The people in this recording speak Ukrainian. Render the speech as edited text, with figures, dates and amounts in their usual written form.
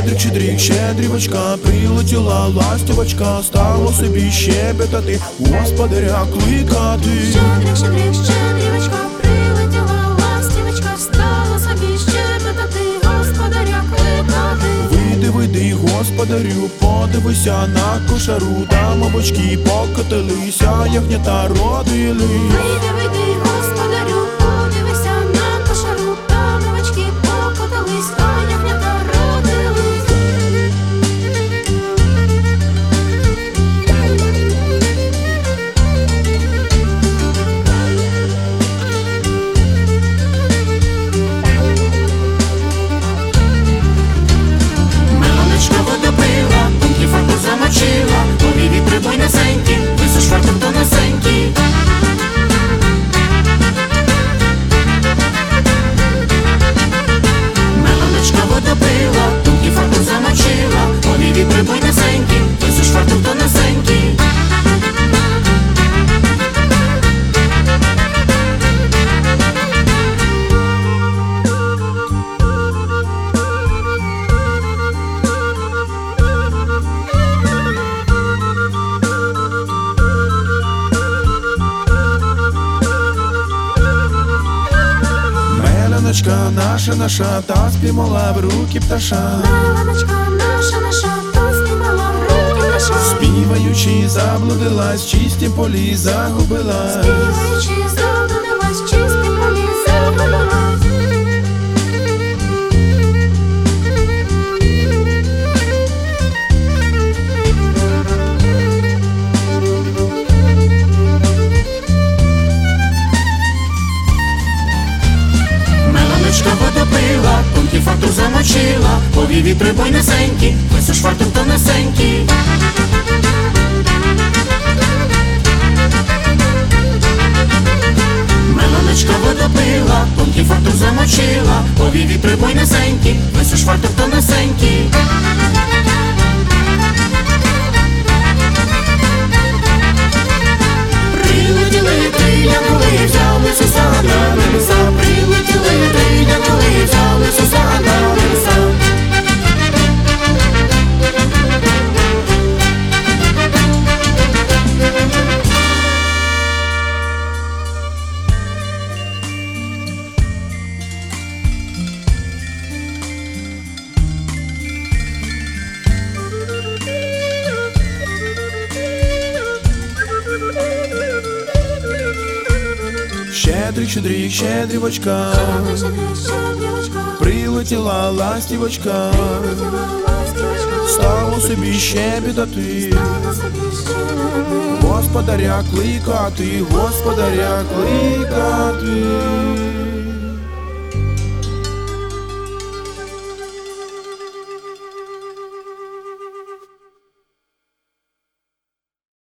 Щедрик, щедрівочка, прилетіла ластівочка, стало собі щебетати, господаря кликати. Щедрик, щедрівочка, прилетіла ластівочка, стало собі щебетати, господаря кликати. Вийди, господарю, подивися на кошару, там овочки покотилися, ягнята родили. Вийди, господарю, подивися на кошару, там овочки покотились, а ягнята родились. Меланочка воду пила, тонкий фартух замочила, повіві прибой низенький, висуш фартух тонесенький. Меланочка воду пила, тонкий фартух замочила, повіві прибой низенький, висуш фартух тонесенький. Меланочка наша, та спіймала в руки пташа. Меланочка наша, та спіймала в руки пташа. Співаючи, заблудилась, в чистім полі загубилась. Співаючи, заблудилась, в чистім полі загубилась. Меланочка воду пила, тонкий фартух замочила, повіві прибой низенький, висуш фартух тонесенький. Меланочка воду пила, тонкий фартух замочила, повіві прибой низенький, висуш фартух тонесенький. Прилетіли три янголи, взяли Ісуса на небеса. Прилетіли три янголи, взяли Ісуса на небеса. Щедрик, щедрівочка, Щедрівочка, прилетіла ластівочка, прилетіла ластівочка, стало собі щебетати, стало собі щебетати. господаря кликати, господаря кликати.